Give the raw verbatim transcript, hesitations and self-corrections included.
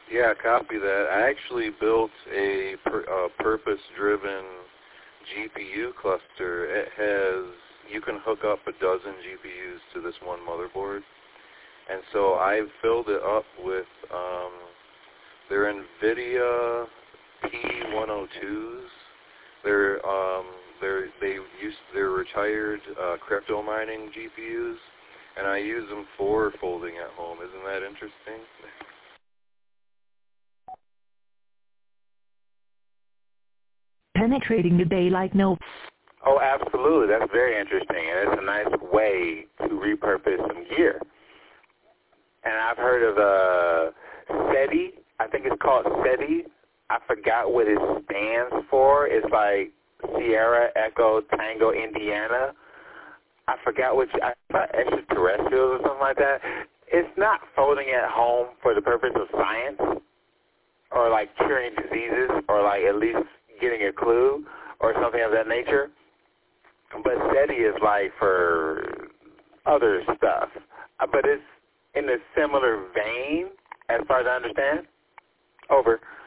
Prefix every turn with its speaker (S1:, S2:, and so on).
S1: Yeah, copy that. I actually built a per, uh, purpose-driven G P U cluster. It has, you can hook up a dozen G P Us to this one motherboard. And so I've filled it up with, um, they're NVIDIA P one oh twos. They're, um, they're, they use, they're retired uh, crypto mining G P Us, and I use them for folding at home. Isn't that interesting?
S2: Penetrating the daylight no.
S3: Oh, absolutely. That's very interesting, and it's a nice way to repurpose some gear. And I've heard of uh, SETI. I think it's called SETI. I forgot what it stands for. It's like Sierra, Echo, Tango, Indiana. I forgot which, I thought extraterrestrials or something like that. It's not folding at home for the purpose of science or like curing diseases or like at least getting a clue or something of that nature. But SETI is like for other stuff. But it's in a similar vein as far as I understand. Over.